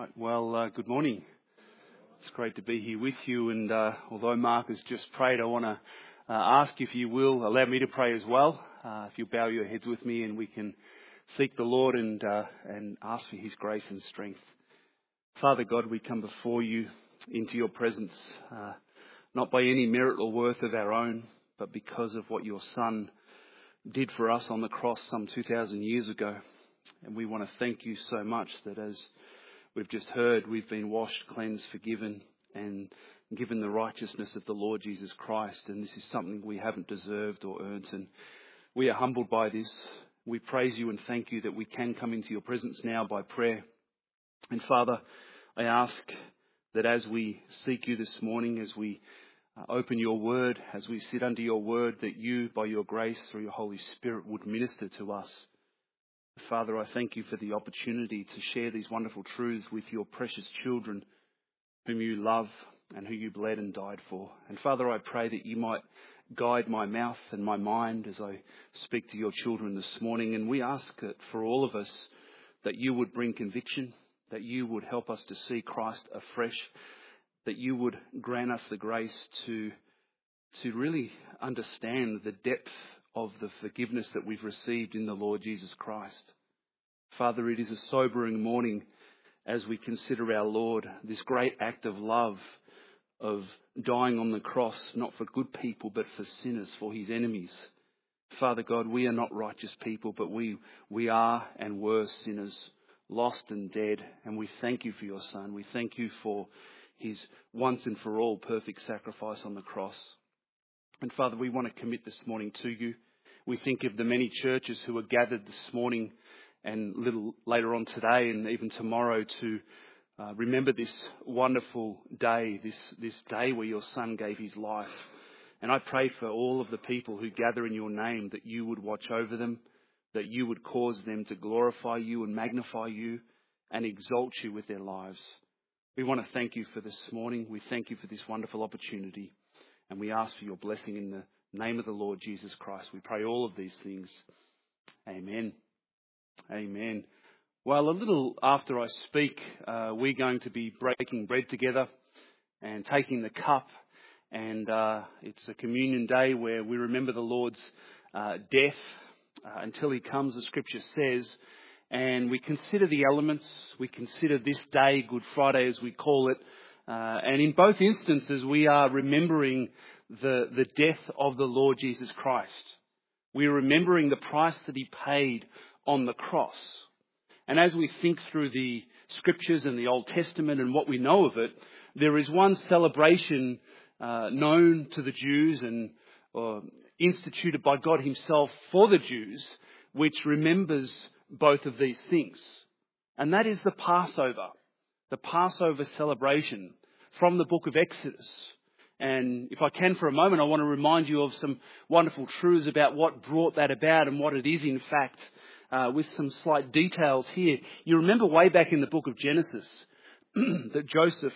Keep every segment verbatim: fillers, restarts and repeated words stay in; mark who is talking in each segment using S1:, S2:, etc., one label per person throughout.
S1: Right, well, uh, good morning. It's great to be here with you, and uh, although Mark has just prayed, I want to uh, ask if you will allow me to pray as well. Uh, if you bow your heads with me, and we can seek the Lord and uh, and ask for His grace and strength. Father God, we come before you into your presence, uh, not by any merit or worth of our own, but because of what your Son did for us on the cross some two thousand years ago. And we want to thank you so much that as we've just heard, we've been washed, cleansed, forgiven, and given the righteousness of the Lord Jesus Christ. And this is something we haven't deserved or earned. And we are humbled by this. We praise you and thank you that we can come into your presence now by prayer. And Father, I ask that as we seek you this morning, as we uh, open your word, as we sit under your word, that you, by your grace, through your Holy Spirit, would minister to us. Father, I thank you for the opportunity to share these wonderful truths with your precious children whom you love and who you bled and died for. And Father, I pray that you might guide my mouth and my mind as I speak to your children this morning. And we ask that for all of us, that you would bring conviction, that you would help us to see Christ afresh, that you would grant us the grace to, to really understand the depth of the forgiveness that we've received in the Lord Jesus Christ. Father, it is a sobering morning as we consider our Lord, this great act of love, of dying on the cross, not for good people, but for sinners, for his enemies. Father God, we are not righteous people, but we, we are and were sinners, lost and dead. And we thank you for your Son. We thank you for his once and for all perfect sacrifice on the cross. And Father, we want to commit this morning to you. We think of the many churches who are gathered this morning and a little later on today and even tomorrow to uh, remember this wonderful day, this, this day where your Son gave his life. And I pray for all of the people who gather in your name that you would watch over them, that you would cause them to glorify you and magnify you and exalt you with their lives. We want to thank you for this morning. We thank you for this wonderful opportunity. And we ask for your blessing in the name of the Lord Jesus Christ. We pray all of these things. Amen. Amen. Well, a little after I speak, uh, we're going to be breaking bread together and taking the cup. And uh, it's a communion day where we remember the Lord's uh, death uh, until he comes, the scripture says. And we consider the elements. We consider this day, Good Friday as we call it. Uh, and in both instances, we are remembering the, the death of the Lord Jesus Christ. We are remembering the price that he paid on the cross. And as we think through the scriptures and the Old Testament and what we know of it, there is one celebration uh, known to the Jews and uh, instituted by God himself for the Jews, which remembers both of these things. And that is the Passover. The Passover celebration from the book of Exodus. And if I can for a moment, I want to remind you of some wonderful truths about what brought that about and what it is in fact, uh, with some slight details here. You remember way back in the book of Genesis that Joseph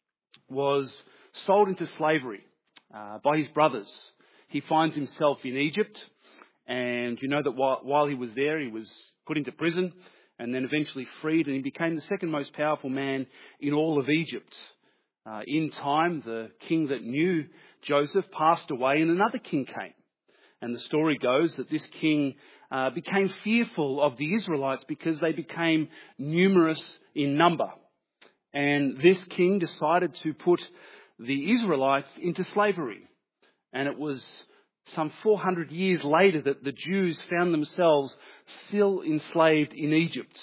S1: was sold into slavery uh, by his brothers. He finds himself in Egypt, and you know that while, while he was there, he was put into prison and then eventually freed, and he became the second most powerful man in all of Egypt. Uh, in time, the king that knew Joseph passed away and another king came. And the story goes that this king uh, became fearful of the Israelites because they became numerous in number. And this king decided to put the Israelites into slavery. And it was some four hundred years later that the Jews found themselves still enslaved in Egypt.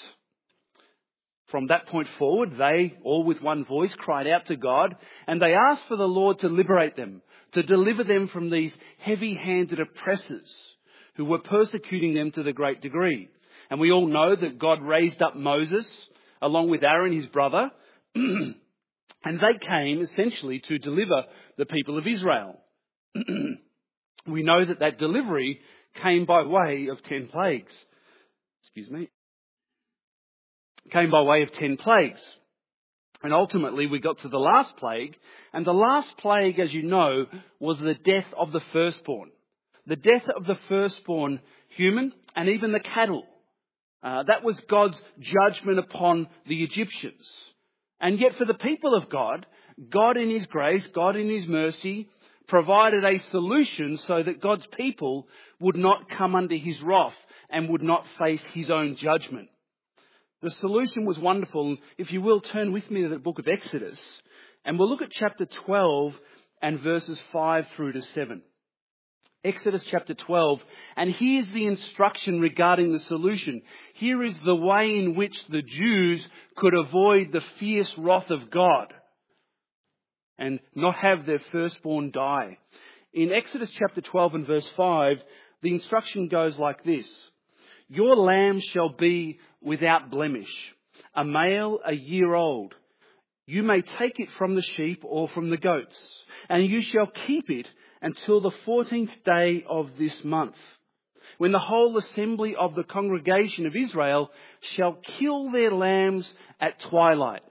S1: From that point forward, they, all with one voice, cried out to God, and they asked for the Lord to liberate them, to deliver them from these heavy-handed oppressors who were persecuting them to the great degree. And we all know that God raised up Moses, along with Aaron, his brother, and they came essentially to deliver the people of Israel. We know that that delivery came by way of ten plagues. Excuse me. Came by way of ten plagues. And ultimately we got to the last plague. And the last plague, as you know, was the death of the firstborn. The death of the firstborn human and even the cattle. Uh, that was God's judgment upon the Egyptians. And yet for the people of God, God in his grace, God in his mercy, provided a solution so that God's people would not come under his wrath and would not face his own judgment. The solution was wonderful. If you will, turn with me to the book of Exodus, and we'll look at chapter twelve and verses five through to seven. Exodus chapter twelve, and here's the instruction regarding the solution. Here is the way in which the Jews could avoid the fierce wrath of God and not have their firstborn die. In Exodus chapter twelve and verse five, the instruction goes like this. Your lamb shall be without blemish, a male a year old. You may take it from the sheep or from the goats, and you shall keep it until the fourteenth day of this month, when the whole assembly of the congregation of Israel shall kill their lambs at twilight.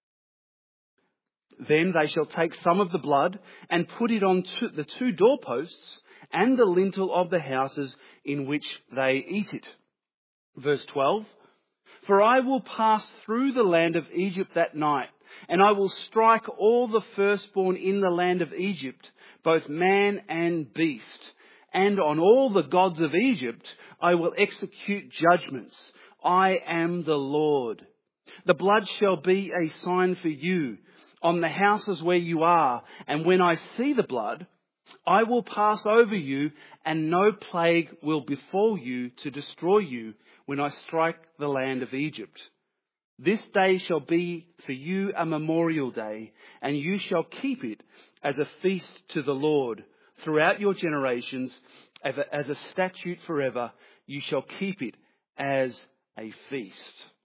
S1: Then they shall take some of the blood and put it on to the two doorposts and the lintel of the houses in which they eat it. Verse twelve, for I will pass through the land of Egypt that night, and I will strike all the firstborn in the land of Egypt, both man and beast. And on all the gods of Egypt I will execute judgments. I am the Lord. The blood shall be a sign for you on the houses where you are, and when I see the blood, I will pass over you, and no plague will befall you to destroy you when I strike the land of Egypt. This day shall be for you a memorial day, and you shall keep it as a feast to the Lord throughout your generations, as a, as a statute forever. You shall keep it as a feast.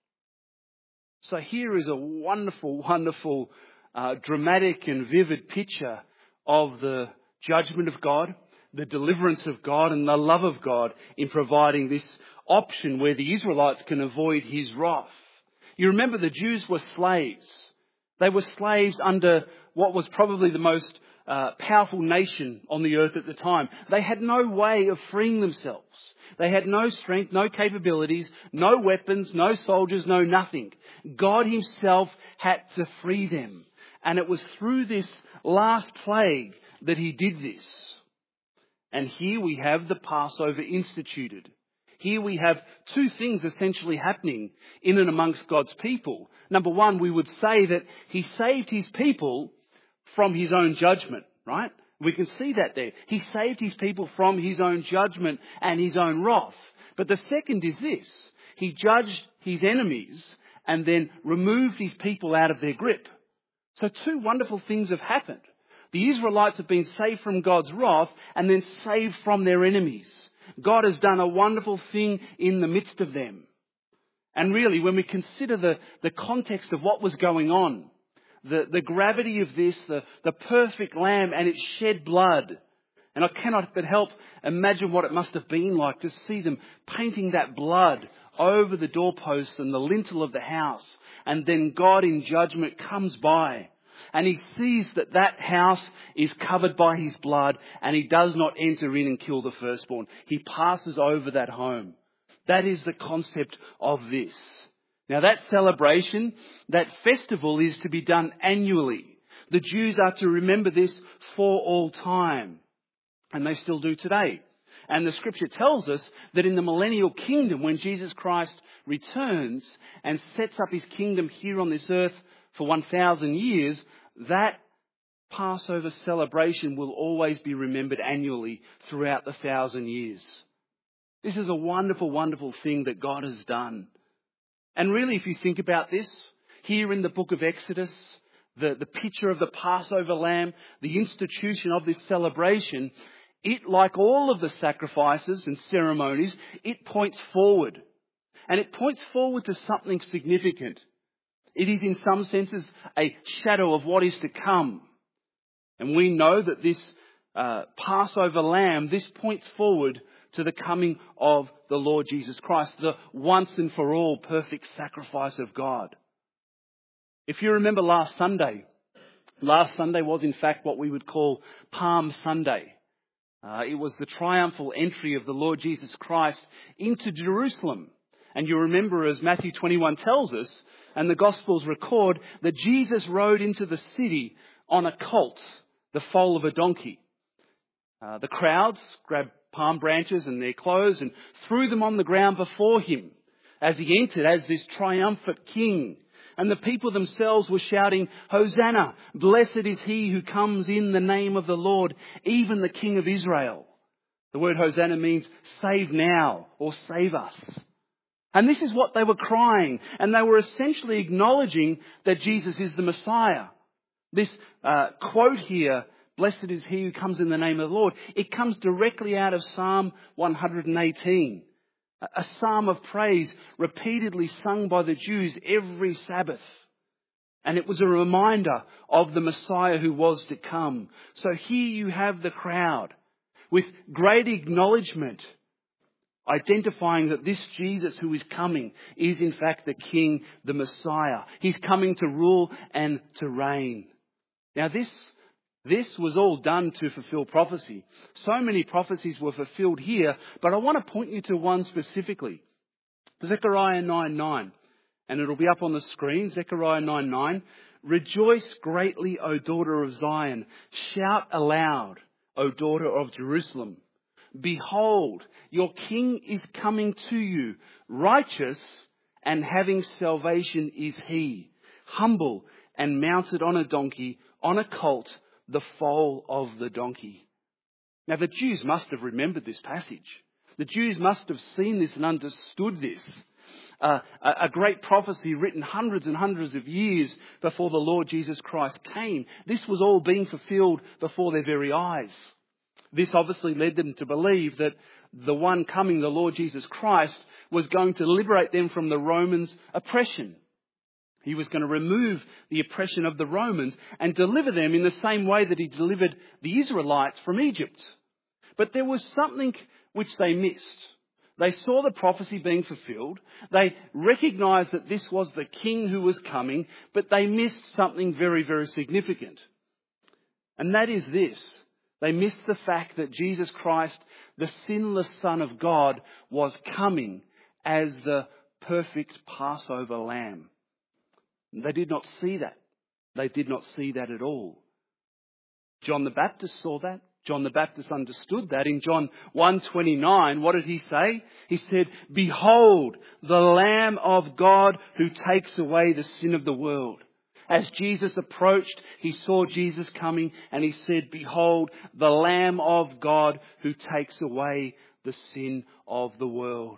S1: So here is a wonderful, wonderful, uh, dramatic and vivid picture of the judgment of God, the deliverance of God, and the love of God in providing this option where the Israelites can avoid his wrath. You remember the Jews were slaves. They were slaves under what was probably the most uh, powerful nation on the earth at the time. They had no way of freeing themselves. They had no strength, no capabilities, no weapons, no soldiers, no nothing. God himself had to free them. And it was through this last plague that he did this. And here we have the Passover instituted. Here we have two things essentially happening in and amongst God's people. Number one, we would say that he saved his people from his own judgment, right? We can see that there. He saved his people from his own judgment and his own wrath. But the second is this. He judged his enemies and then removed his people out of their grip. So two wonderful things have happened. The Israelites have been saved from God's wrath and then saved from their enemies. God has done a wonderful thing in the midst of them. And really, when we consider the, the context of what was going on, the, the gravity of this, the, the perfect lamb and its shed blood, and I cannot but help imagine what it must have been like to see them painting that blood over the doorposts and the lintel of the house. And then God in judgment comes by and he sees that that house is covered by his blood, and he does not enter in and kill the firstborn. He passes over that home. That is the concept of this. Now that celebration, that festival is to be done annually. The Jews are to remember this for all time. And they still do today. And the scripture tells us that in the millennial kingdom, when Jesus Christ returns and sets up his kingdom here on this earth for one thousand years, that Passover celebration will always be remembered annually throughout the thousand years. This is a wonderful, wonderful thing that God has done. And really, if you think about this, here in the book of Exodus, the, the picture of the Passover lamb, the institution of this celebration, it, like all of the sacrifices and ceremonies, it points forward. And it points forward to something significant. It is in some senses a shadow of what is to come. And we know that this uh, Passover lamb, this points forward to the coming of the Lord Jesus Christ, the once and for all perfect sacrifice of God. If you remember last Sunday, last Sunday was in fact what we would call Palm Sunday. Uh, it was the triumphal entry of the Lord Jesus Christ into Jerusalem. And you remember, as Matthew twenty-one tells us, and the Gospels record, that Jesus rode into the city on a colt, the foal of a donkey. Uh, the crowds grabbed palm branches and their clothes and threw them on the ground before him as he entered as this triumphant king. And the people themselves were shouting, "Hosanna! Blessed is he who comes in the name of the Lord, even the King of Israel." The word Hosanna means save now or save us. And this is what they were crying. And they were essentially acknowledging that Jesus is the Messiah. This uh, quote here, "Blessed is he who comes in the name of the Lord," it comes directly out of Psalm one hundred eighteen. A psalm of praise repeatedly sung by the Jews every Sabbath. And it was a reminder of the Messiah who was to come. So here you have the crowd with great acknowledgement, identifying that this Jesus who is coming is in fact the King, the Messiah. He's coming to rule and to reign. Now this, this was all done to fulfill prophecy. So many prophecies were fulfilled here, but I want to point you to one specifically. Zechariah nine nine. And it'll be up on the screen. Zechariah nine nine. "Rejoice greatly, O daughter of Zion. Shout aloud, O daughter of Jerusalem. Behold, your king is coming to you. Righteous and having salvation is he. Humble and mounted on a donkey, on a colt, the foal of the donkey." Now the Jews must have remembered this passage. The Jews must have seen this and understood this. Uh, a, a great prophecy written hundreds and hundreds of years before the Lord Jesus Christ came. This was all being fulfilled before their very eyes. This obviously led them to believe that the one coming, the Lord Jesus Christ, was going to liberate them from the Romans' oppression. He was going to remove the oppression of the Romans and deliver them in the same way that he delivered the Israelites from Egypt. But there was something which they missed. They saw the prophecy being fulfilled. They recognized that this was the king who was coming, but they missed something very, very significant. And that is this. They missed the fact that Jesus Christ, the sinless Son of God, was coming as the perfect Passover lamb. They did not see that. They did not see that at all. John the Baptist saw that. John the Baptist understood that. In John one twenty-nine, what did he say? He said, "Behold, the Lamb of God who takes away the sin of the world." As Jesus approached, he saw Jesus coming and he said, "Behold, the Lamb of God who takes away the sin of the world."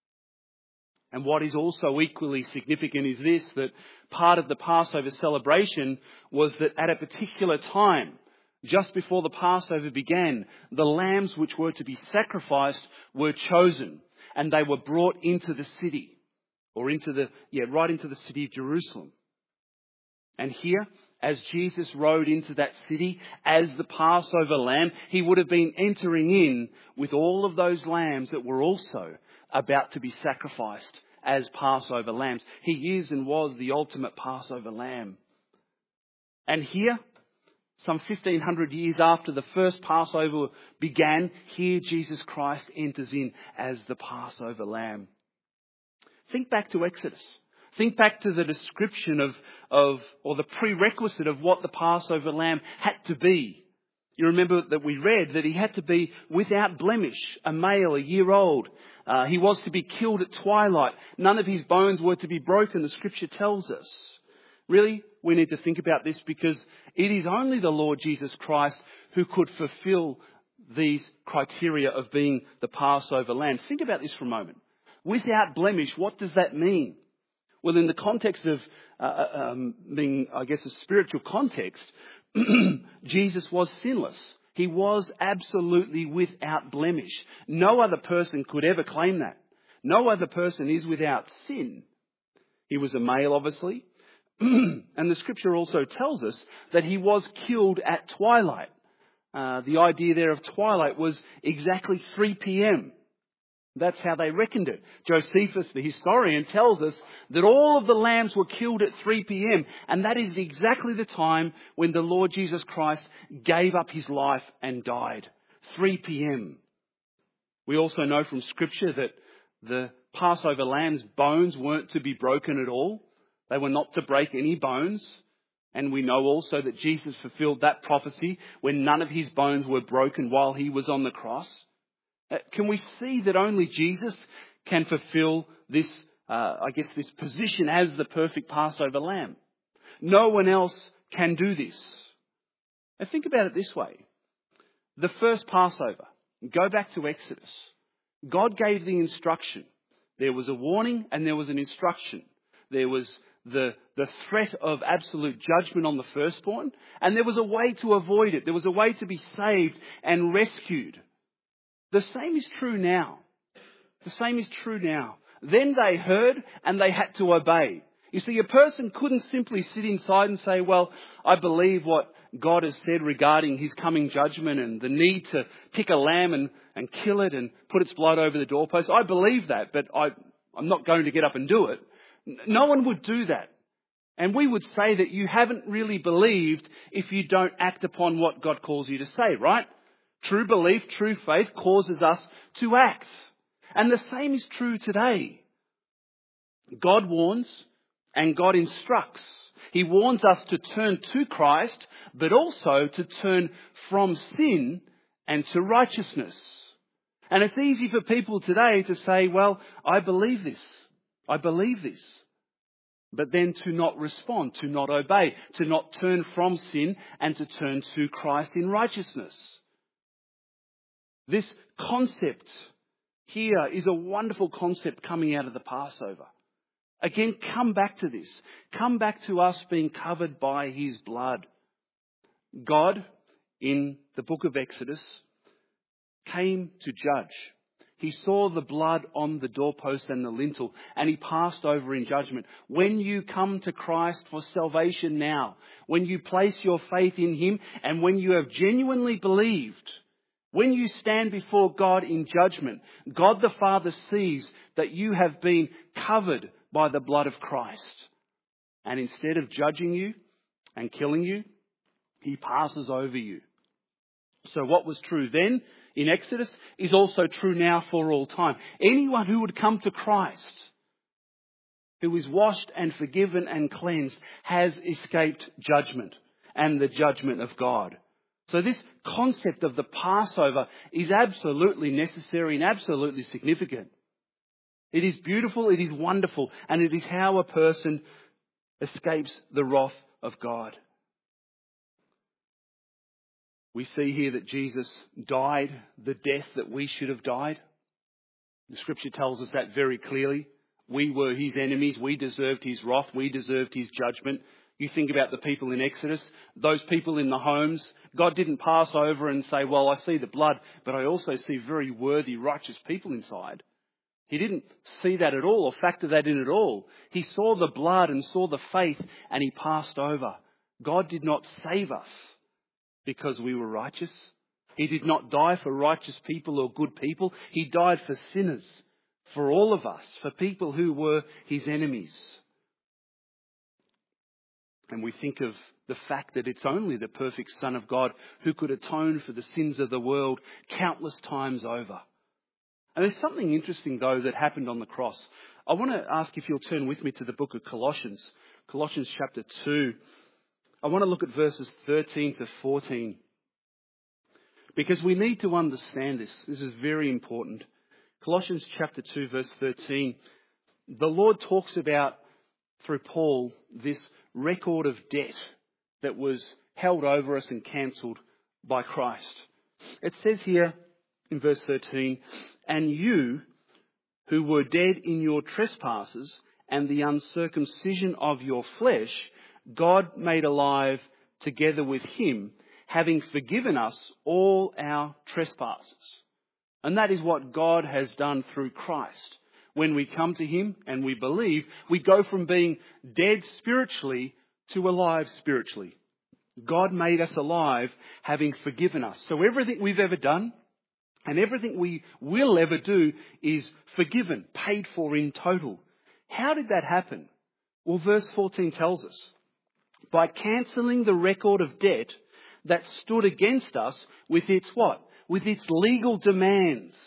S1: And what is also equally significant is this, that part of the Passover celebration was that at a particular time, just before the Passover began, the lambs which were to be sacrificed were chosen and they were brought into the city, or into the, yeah, right into the city of Jerusalem. And here, as Jesus rode into that city as the Passover lamb, he would have been entering in with all of those lambs that were also about to be sacrificed as Passover lambs. He is and was the ultimate Passover lamb. And here, some fifteen hundred years after the first Passover began, here Jesus Christ enters in as the Passover lamb. Think back to Exodus. Think back to the description of, of, or the prerequisite of what the Passover lamb had to be. You remember that we read that he had to be without blemish, a male, a year old. Uh, he was to be killed at twilight. None of his bones were to be broken, the scripture tells us. Really, we need to think about this because it is only the Lord Jesus Christ who could fulfill these criteria of being the Passover lamb. Think about this for a moment. Without blemish, what does that mean? Well, in the context of uh, um, being, I guess, a spiritual context, Jesus was sinless. He was absolutely without blemish. No other person could ever claim that. No other person is without sin. He was a male, obviously. And the scripture also tells us that he was killed at twilight. Uh, the idea there of twilight was exactly three p.m. That's how they reckoned it. Josephus, the historian, tells us that all of the lambs were killed at three p.m. And that is exactly the time when the Lord Jesus Christ gave up his life and died. three p.m. We also know from scripture that the Passover lamb's bones weren't to be broken at all. They were not to break any bones. And we know also that Jesus fulfilled that prophecy when none of his bones were broken while he was on the cross. Uh, can we see that only Jesus can fulfill this, uh, I guess, this position as the perfect Passover lamb? No one else can do this. Now think about it this way. The first Passover, go back to Exodus. God gave the instruction. There was a warning and there was an instruction. There was the, the threat of absolute judgment on the firstborn, and there was a way to avoid it. There was a way to be saved and rescued. The same is true now. The same is true now. Then they heard and they had to obey. You see, a person couldn't simply sit inside and say, well, I believe what God has said regarding his coming judgment and the need to pick a lamb and, and kill it and put its blood over the doorpost. I believe that, but I, I'm not going to get up and do it. No one would do that. And we would say that you haven't really believed if you don't act upon what God calls you to say, right? True belief, true faith causes us to act. And the same is true today. God warns and God instructs. He warns us to turn to Christ, but also to turn from sin and to righteousness. And it's easy for people today to say, well, I believe this. I believe this. But then to not respond, to not obey, to not turn from sin and to turn to Christ in righteousness. This concept here is a wonderful concept coming out of the Passover. Again, come back to this. Come back to us being covered by his blood. God, in the book of Exodus, came to judge. He saw the blood on the doorpost and the lintel, and he passed over in judgment. When you come to Christ for salvation now, when you place your faith in him, and when you have genuinely believed, when you stand before God in judgment, God the Father sees that you have been covered by the blood of Christ. And instead of judging you and killing you, he passes over you. So what was true then in Exodus is also true now for all time. Anyone who would come to Christ, who is washed and forgiven and cleansed, has escaped judgment and the judgment of God. So this concept of the Passover is absolutely necessary and absolutely significant. It is beautiful, it is wonderful, and it is how a person escapes the wrath of God. We see here that Jesus died the death that we should have died. The scripture tells us that very clearly. We were his enemies. We deserved his wrath. We deserved his judgment. You think about the people in Exodus, those people in the homes. God didn't pass over and say, well, I see the blood, but I also see very worthy, righteous people inside. He didn't see that at all or factor that in at all. He saw the blood and saw the faith and he passed over. God did not save us because we were righteous. He did not die for righteous people or good people. He died for sinners, for all of us, for people who were his enemies. And we think of the fact that it's only the perfect Son of God who could atone for the sins of the world countless times over. And there's something interesting, though, that happened on the cross. I want to ask if you'll turn with me to the book of Colossians, Colossians chapter two. I want to look at verses thirteen to fourteen. Because we need to understand this. This is very important. Colossians chapter two, verse thirteen. The Lord talks about, through Paul, this record of debt that was held over us and cancelled by Christ. It says here in verse thirteen, and you who were dead in your trespasses and the uncircumcision of your flesh, God made alive together with him, having forgiven us all our trespasses. And that is what God has done through Christ. When we come to him and we believe, we go from being dead spiritually to alive spiritually. God made us alive, having forgiven us. So everything we've ever done and everything we will ever do is forgiven, paid for in total. How did that happen? Well, verse fourteen tells us, by cancelling the record of debt that stood against us with its what? With its legal demands.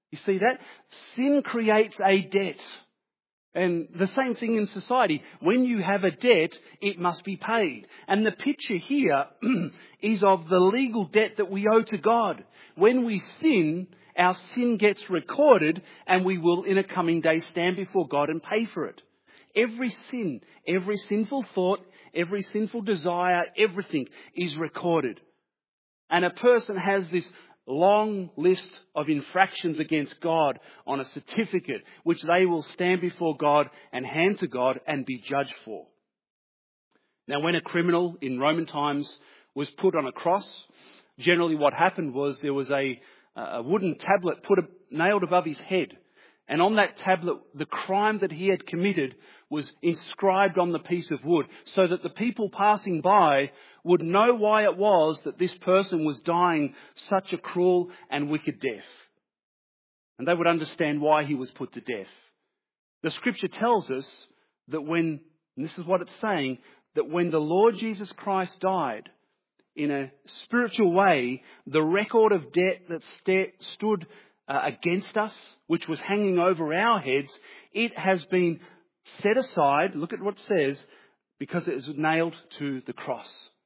S1: You see that? Sin creates a debt. And the same thing in society. When you have a debt, it must be paid. And the picture here is of the legal debt that we owe to God. When we sin, our sin gets recorded and we will in a coming day stand before God and pay for it. Every sin, every sinful thought, every sinful desire, everything is recorded. And a person has this long list of infractions against God on a certificate, which they will stand before God and hand to God and be judged for. Now, when a criminal in Roman times was put on a cross, generally what happened was there was a, a wooden tablet put a, nailed above his head. And on that tablet, the crime that he had committed was inscribed on the piece of wood so that the people passing by would know why it was that this person was dying such a cruel and wicked death. And they would understand why he was put to death. The scripture tells us that when, and this is what it's saying, that when the Lord Jesus Christ died, in a spiritual way, the record of debt that st- stood uh, against us, which was hanging over our heads, it has been set aside, look at what it says, because it is nailed to the cross.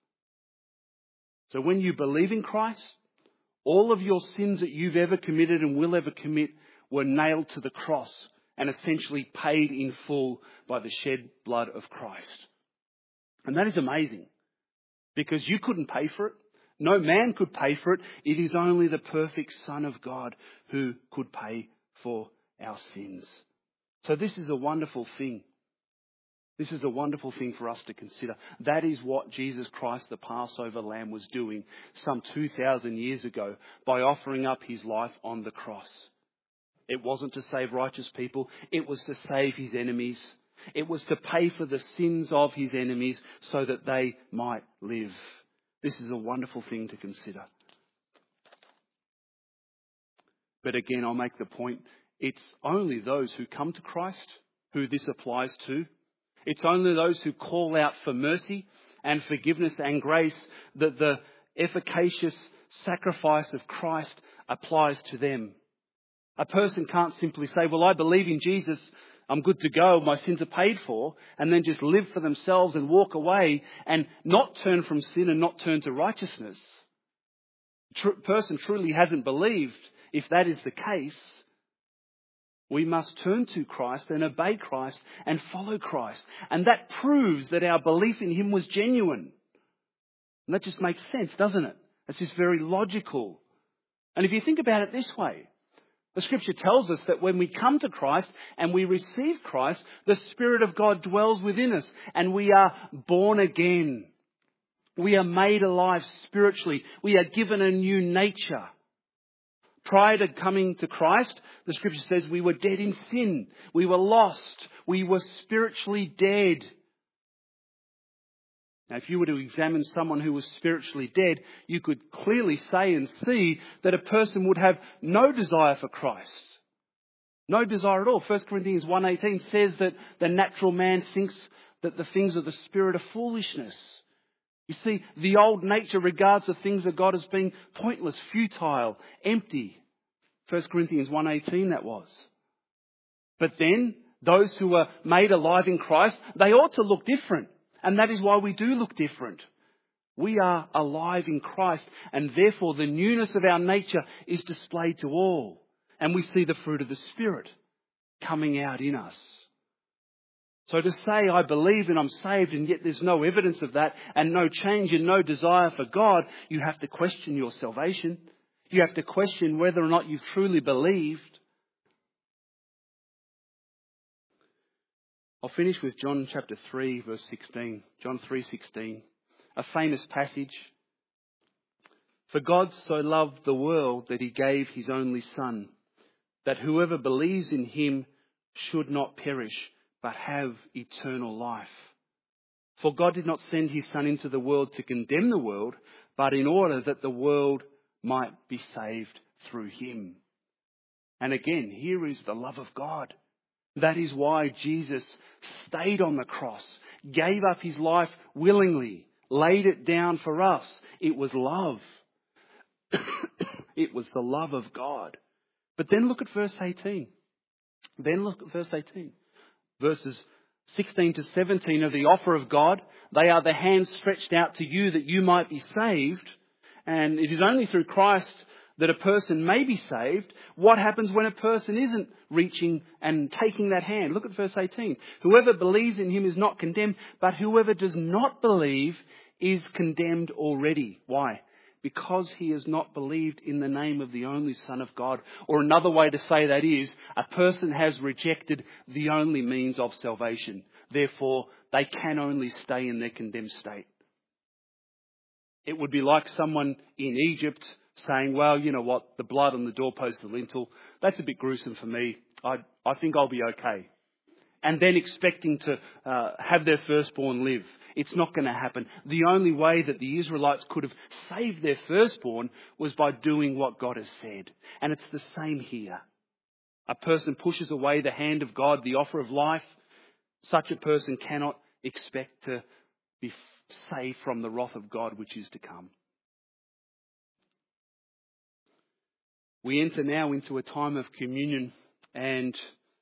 S1: So when you believe in Christ, all of your sins that you've ever committed and will ever commit were nailed to the cross and essentially paid in full by the shed blood of Christ. And that is amazing because you couldn't pay for it. No man could pay for it. It is only the perfect Son of God who could pay for our sins. So this is a wonderful thing. This is a wonderful thing for us to consider. That is what Jesus Christ, the Passover Lamb, was doing some two thousand years ago by offering up his life on the cross. It wasn't to save righteous people. It was to save his enemies. It was to pay for the sins of his enemies so that they might live. This is a wonderful thing to consider. But again, I'll make the point, it's only those who come to Christ who this applies to. It's only those who call out for mercy and forgiveness and grace that the efficacious sacrifice of Christ applies to them. A person can't simply say, well, I believe in Jesus, I'm good to go, my sins are paid for, and then just live for themselves and walk away and not turn from sin and not turn to righteousness. A person truly hasn't believed. If that is the case, we must turn to Christ and obey Christ and follow Christ. And that proves that our belief in him was genuine. And that just makes sense, doesn't it? It's just very logical. And if you think about it this way, the scripture tells us that when we come to Christ and we receive Christ, the Spirit of God dwells within us and we are born again. We are made alive spiritually. We are given a new nature. Prior to coming to Christ, the scripture says we were dead in sin. We were lost. We were spiritually dead. Now, if you were to examine someone who was spiritually dead, you could clearly say and see that a person would have no desire for Christ. No desire at all. First Corinthians one eighteen says that the natural man thinks that the things of the Spirit are foolishness. You see, the old nature regards the things of God as being pointless, futile, empty. First Corinthians one eighteen that was. But then, those who are made alive in Christ, they ought to look different. And that is why we do look different. We are alive in Christ, and therefore the newness of our nature is displayed to all. And we see the fruit of the Spirit coming out in us. So to say, I believe and I'm saved, and yet there's no evidence of that, and no change and no desire for God, you have to question your salvation. You have to question whether or not you've truly believed. I'll finish with John chapter three, verse sixteen. John three sixteen, a famous passage. For God so loved the world that he gave his only Son, that whoever believes in him should not perish, but have eternal life. For God did not send his Son into the world to condemn the world, but in order that the world might be saved through him. And again, here is the love of God. That is why Jesus stayed on the cross, gave up his life willingly, laid it down for us. It was love. It was the love of God But then look at verse eighteen. Then look at verse eighteen. Verses sixteen to seventeen of the offer of God. They are the hands stretched out to you that you might be saved. And it is only through Christ that a person may be saved. What happens when a person isn't reaching and taking that hand? Look at verse eighteen. Whoever believes in him is not condemned, but whoever does not believe is condemned already. Why? Because he has not believed in the name of the only Son of God. Or another way to say that is, a person has rejected the only means of salvation. Therefore, they can only stay in their condemned state. It would be like someone in Egypt saying, well, you know what, the blood on the doorpost, the lintel, that's a bit gruesome for me. I, I think I'll be okay. And then expecting to uh, have their firstborn live. It's not going to happen. The only way that the Israelites could have saved their firstborn was by doing what God has said. And it's the same here. A person pushes away the hand of God, the offer of life. Such a person cannot expect to be saved from the wrath of God which is to come. We enter now into a time of communion, and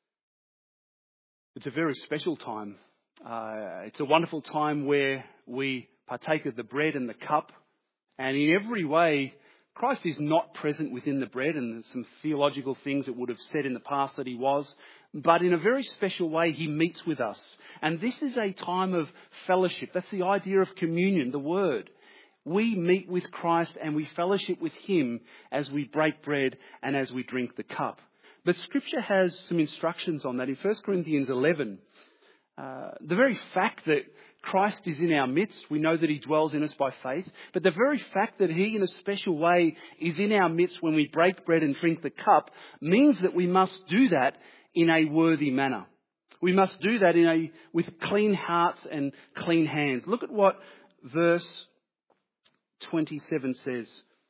S1: it's a very special time. Uh, it's a wonderful time where we partake of the bread and the cup. And in every way, Christ is not present within the bread, and there's some theological things that would have said in the past that he was. But in a very special way, he meets with us. And this is a time of fellowship. That's the idea of communion, the word. We meet with Christ and we fellowship with him as we break bread and as we drink the cup. But Scripture has some instructions on that. In First Corinthians eleven, uh, the very fact that Christ is in our midst, we know that he dwells in us by faith, but the very fact that he in a special way is in our midst when we break bread and drink the cup means that we must do that in a worthy manner. We must do that in a with clean hearts and clean hands. Look at what verse twenty-seven says.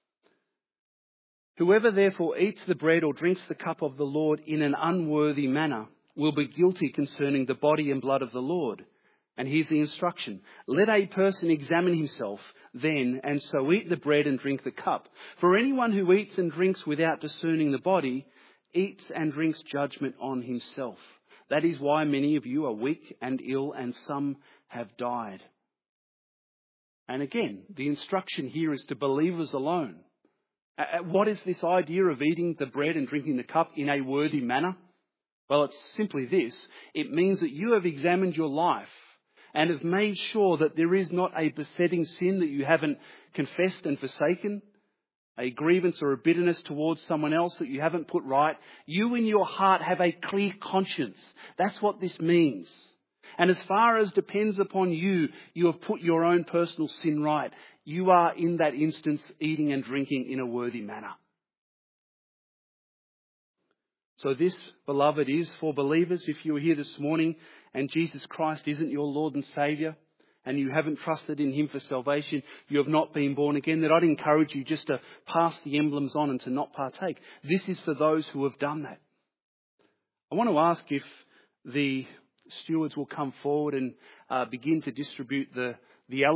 S1: Whoever therefore eats the bread or drinks the cup of the Lord in an unworthy manner will be guilty concerning the body and blood of the Lord. And here's the instruction. Let a person examine himself then, and so eat the bread and drink the cup. For anyone who eats and drinks without discerning the body eats and drinks judgment on himself. That is why many of you are weak and ill, and some have died. And again, the instruction here is to believers alone. Uh, what is this idea of eating the bread and drinking the cup in a worthy manner? Well, it's simply this. It means that you have examined your life and have made sure that there is not a besetting sin that you haven't confessed and forsaken, a grievance or a bitterness towards someone else that you haven't put right. You in your heart have a clear conscience. That's what this means. And as far as depends upon you, you have put your own personal sin right. You are in that instance eating and drinking in a worthy manner. So this, beloved, is for believers. If you are here this morning and Jesus Christ isn't your Lord and Saviour, and you haven't trusted in him for salvation, you have not been born again, then I'd encourage you just to pass the emblems on and to not partake. This is for those who have done that. I want to ask if the stewards will come forward and uh, begin to distribute the, the